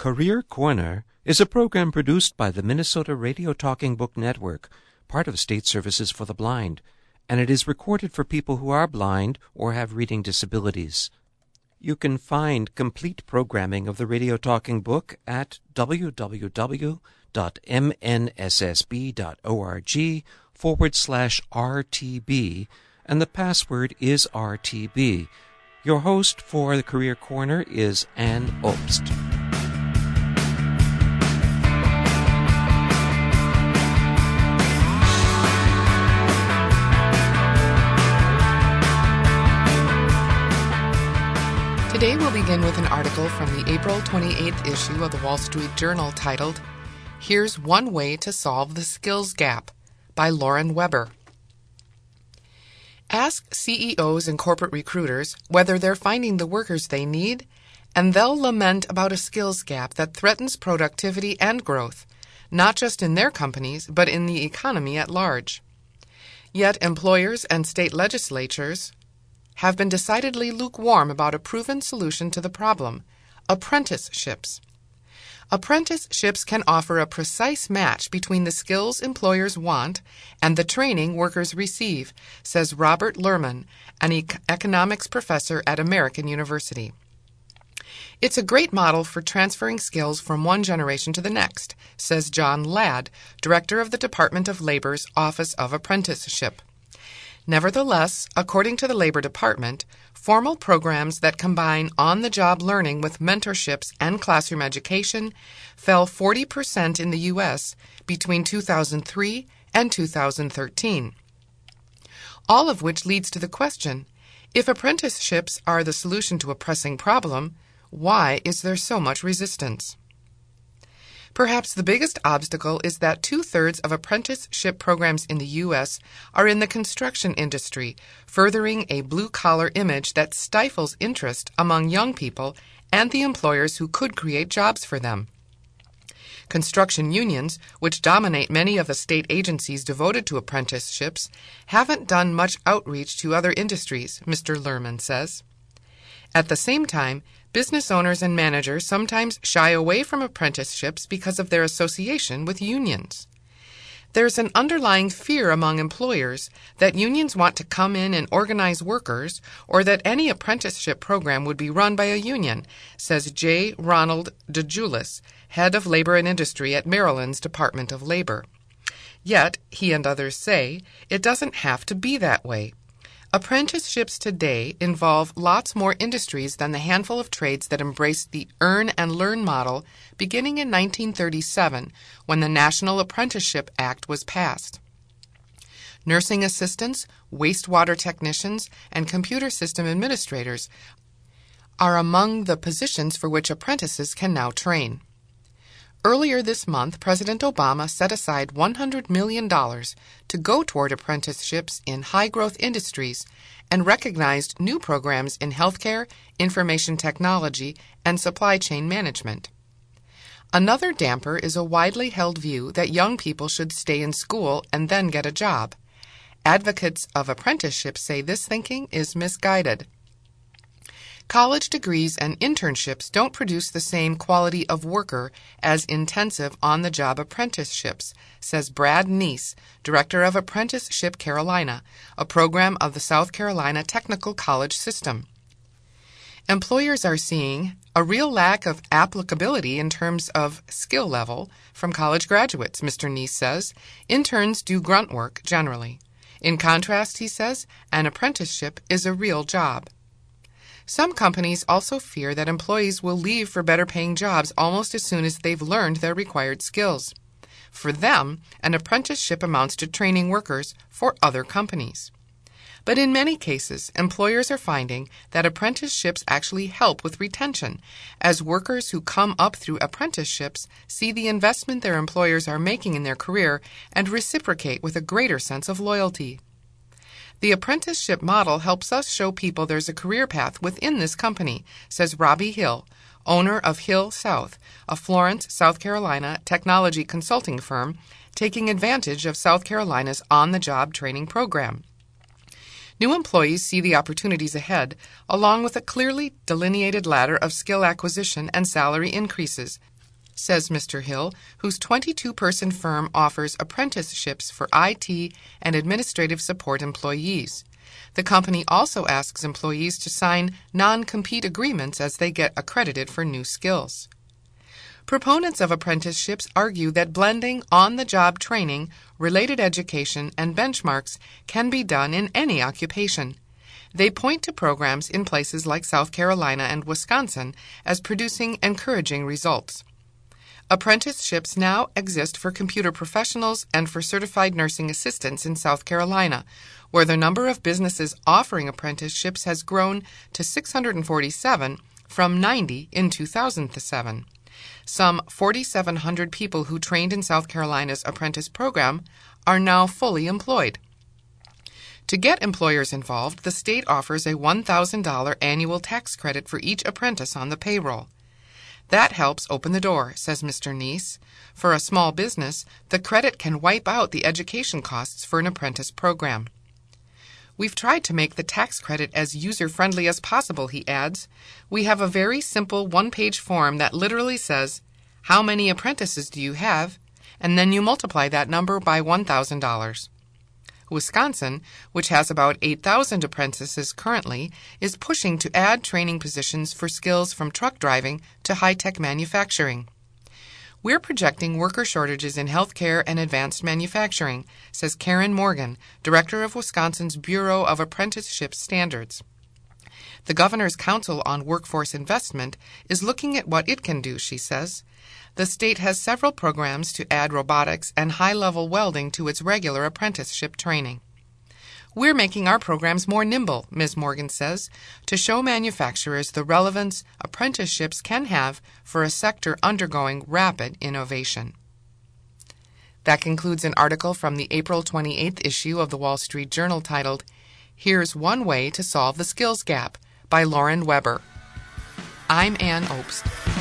Career Corner is a program produced by the Minnesota Radio Talking Book Network, part of State Services for the Blind, and it is recorded for people who are blind or have reading disabilities. You can find complete programming of the Radio Talking Book at www.mnssb.org/RTB, and the password is RTB. Your host for the Career Corner is Ann Obst. Today we'll begin with an article from the April 28th issue of the Wall Street Journal titled, "Here's One Way to Solve the Skills Gap," by Lauren Weber. Ask CEOs and corporate recruiters whether they're finding the workers they need, and they'll lament about a skills gap that threatens productivity and growth, not just in their companies, but in the economy at large. Yet employers and state legislatures have been decidedly lukewarm about a proven solution to the problem: apprenticeships. Apprenticeships can offer a precise match between the skills employers want and the training workers receive, says Robert Lerman, an economics professor at American University. It's a great model for transferring skills from one generation to the next, says John Ladd, director of the Department of Labor's Office of Apprenticeship. Nevertheless, according to the Labor Department, formal programs that combine on-the-job learning with mentorships and classroom education fell 40% in the U.S. between 2003 and 2013. All of which leads to the question, if apprenticeships are the solution to a pressing problem, why is there so much resistance? Perhaps the biggest obstacle is that 2/3 of apprenticeship programs in the U.S. are in the construction industry, furthering a blue-collar image that stifles interest among young people and the employers who could create jobs for them. Construction unions, which dominate many of the state agencies devoted to apprenticeships, haven't done much outreach to other industries, Mr. Lerman says. At the same time, business owners and managers sometimes shy away from apprenticeships because of their association with unions. There's an underlying fear among employers that unions want to come in and organize workers, or that any apprenticeship program would be run by a union, says J. Ronald DeJulis, head of Labor and Industry at Maryland's Department of Labor. Yet, he and others say, it doesn't have to be that way. Apprenticeships today involve lots more industries than the handful of trades that embraced the earn and learn model beginning in 1937, when the National Apprenticeship Act was passed. Nursing assistants, wastewater technicians, and computer system administrators are among the positions for which apprentices can now train. Earlier this month, President Obama set aside $100 million to go toward apprenticeships in high-growth industries and recognized new programs in healthcare, information technology, and supply chain management. Another damper is a widely held view that young people should stay in school and then get a job. Advocates of apprenticeships say this thinking is misguided. College degrees and internships don't produce the same quality of worker as intensive on-the-job apprenticeships, says Brad Neese, director of Apprenticeship Carolina, a program of the South Carolina Technical College system. Employers are seeing a real lack of applicability in terms of skill level from college graduates, Mr. Neese says. Interns do grunt work generally. In contrast, he says, an apprenticeship is a real job. Some companies also fear that employees will leave for better-paying jobs almost as soon as they've learned their required skills. For them, an apprenticeship amounts to training workers for other companies. But in many cases, employers are finding that apprenticeships actually help with retention, as workers who come up through apprenticeships see the investment their employers are making in their career and reciprocate with a greater sense of loyalty. The apprenticeship model helps us show people there's a career path within this company, says Robbie Hill, owner of Hill South, a Florence, South Carolina technology consulting firm taking advantage of South Carolina's on-the-job training program. New employees see the opportunities ahead, along with a clearly delineated ladder of skill acquisition and salary increases. says Mr. Hill, whose 22-person firm offers apprenticeships for IT and administrative support employees. The company also asks employees to sign non-compete agreements as they get accredited for new skills. Proponents of apprenticeships argue that blending on-the-job training, related education, and benchmarks can be done in any occupation. They point to programs in places like South Carolina and Wisconsin as producing encouraging results. Apprenticeships now exist for computer professionals and for certified nursing assistants in South Carolina, where the number of businesses offering apprenticeships has grown to 647 from 90 in 2007. Some 4,700 people who trained in South Carolina's apprentice program are now fully employed. To get employers involved, the state offers a $1,000 annual tax credit for each apprentice on the payroll. That helps open the door, says Mr. Neese. For a small business, the credit can wipe out the education costs for an apprentice program. We've tried to make the tax credit as user-friendly as possible, he adds. We have a very simple one-page form that literally says, "How many apprentices do you have?" and then you multiply that number by $1,000. Wisconsin, which has about 8,000 apprentices currently, is pushing to add training positions for skills from truck driving to high-tech manufacturing. We're projecting worker shortages in healthcare and advanced manufacturing, says Karen Morgan, director of Wisconsin's Bureau of Apprenticeship Standards. The Governor's Council on Workforce Investment is looking at what it can do, she says. The state has several programs to add robotics and high-level welding to its regular apprenticeship training. We're making our programs more nimble, Ms. Morgan says, to show manufacturers the relevance apprenticeships can have for a sector undergoing rapid innovation. That concludes an article from the April 28th issue of the Wall Street Journal titled, "Here's One Way to Solve the Skills Gap" by Lauren Weber. I'm Ann Obst.